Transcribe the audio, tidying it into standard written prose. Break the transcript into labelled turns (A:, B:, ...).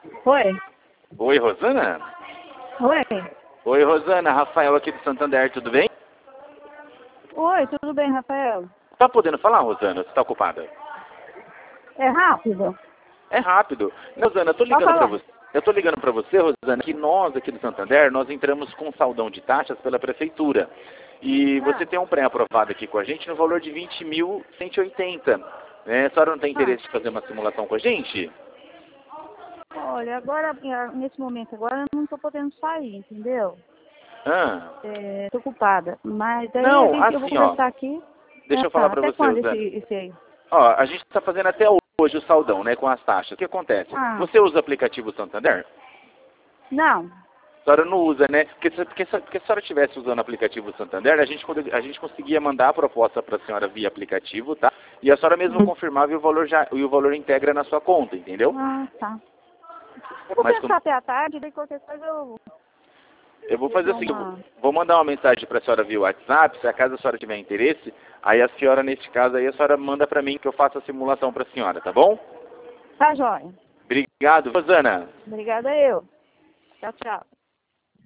A: Oi.
B: Oi, Rosana?
A: Oi.
B: Oi, Rosana. Rafael aqui do Santander, tudo bem?
A: Oi, tudo bem, Rafael?
B: Tá podendo falar, Rosana? Você tá ocupada?
A: É rápido?
B: É rápido. Rosana,
A: Pode falar.
B: eu tô ligando para você, Rosana, que nós aqui do Santander, nós entramos com saldão de taxas pela prefeitura. E você tem um pré-aprovado aqui com a gente no valor de 20.180. Né? A senhora não tem interesse de fazer uma simulação com a gente?
A: Olha, agora, nesse momento agora, eu não estou podendo sair, entendeu?
B: Ah.
A: Tô ocupada. Mas aí
B: Não,
A: eu vou
B: assim, ó.
A: conversar aqui.
B: Deixa eu falar para
A: Até
B: você,
A: quando
B: Rosana.
A: esse aí?
B: Ó, a gente está fazendo até hoje o saldão, né, com as taxas. O que acontece?
A: Ah,
B: Você usa o aplicativo Santander?
A: não.
B: A senhora não usa, né? Porque se a senhora estivesse usando o aplicativo Santander, a gente conseguia mandar a proposta para a senhora via aplicativo, tá? E a senhora mesmo confirmava e o valor integra na sua conta, entendeu?
A: Ah, tá. Eu vou
B: Mas
A: pensar até a tarde, daí qualquer coisa
B: eu vou fazer
A: dou
B: assim,
A: uma...
B: vou mandar uma mensagem para a senhora via WhatsApp, se a caso a senhora tiver interesse, aí a senhora, neste caso aí, a senhora manda para mim que eu faça a simulação para a senhora, tá bom?
A: Tá, joia.
B: Obrigado, Rosana.
A: Obrigada eu. Tchau, tchau.